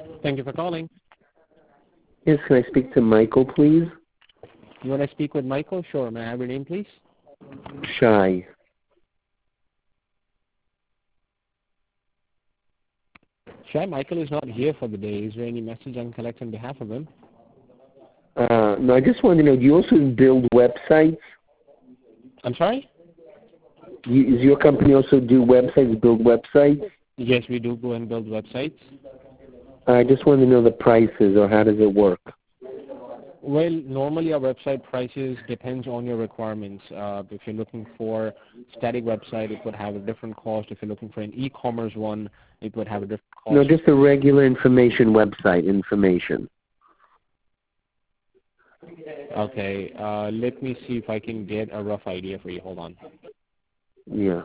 Thank you for calling. Yes, can I speak to Michael, please? You want to speak with Michael? Sure. May I have your name, please? Shy. Sure. Michael is not here for the day. Is there any message I can collect on behalf of him? No, I just wanted to know, do you also build websites? I'm sorry? Does your company also do websites, build websites? Yes, we do go and build websites. I just wanted to know the prices, or how does it work? Well, normally our website prices depends on your requirements. If you're looking for static website, it would have a different cost. If you're looking for an e-commerce one, it would have a different cost. No, just a regular information website, information. Okay, let me see if I can get a rough idea for you. Hold on. Yeah.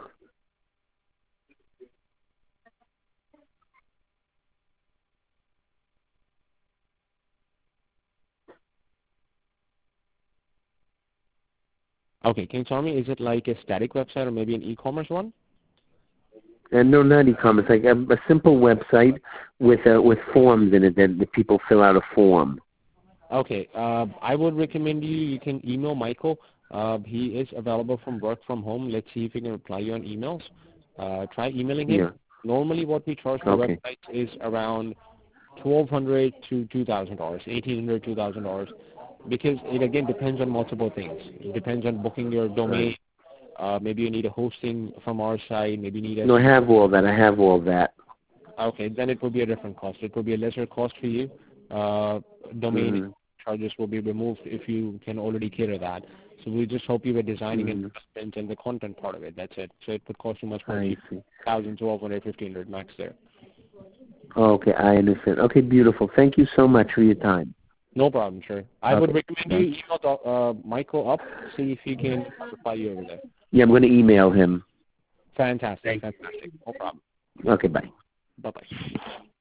Okay, can you tell me, is it like a static website or maybe an e-commerce one? And no, not e-commerce, like a simple website with forms in it that the people fill out a form. Okay, I would recommend you can email Michael. He is available from work from home. Let's see if he can reply you on emails. Try emailing him. Yeah. Normally what we charge for Okay. websites is around $1,200 to $2,000, $1,800, $2,000, because it again depends on multiple things. It depends on booking your domain. Maybe you need a hosting from our side. Maybe you need a... No, I have all that. Okay, then it will be a different cost. It will be a lesser cost for you. Domain charges will be removed if you can already cater that. So we just hope you were designing and content and the content part of it. That's it. So it would cost you much more. I see. 1,000, 1,200, 1,500 max there. Okay, I understand. Okay, beautiful. Thank you so much for your time. No problem, sure. I would recommend you email Michael up, see if he can reply you over there. Yeah, I'm going to email him. Fantastic, fantastic. No problem. Okay, bye. Bye-bye.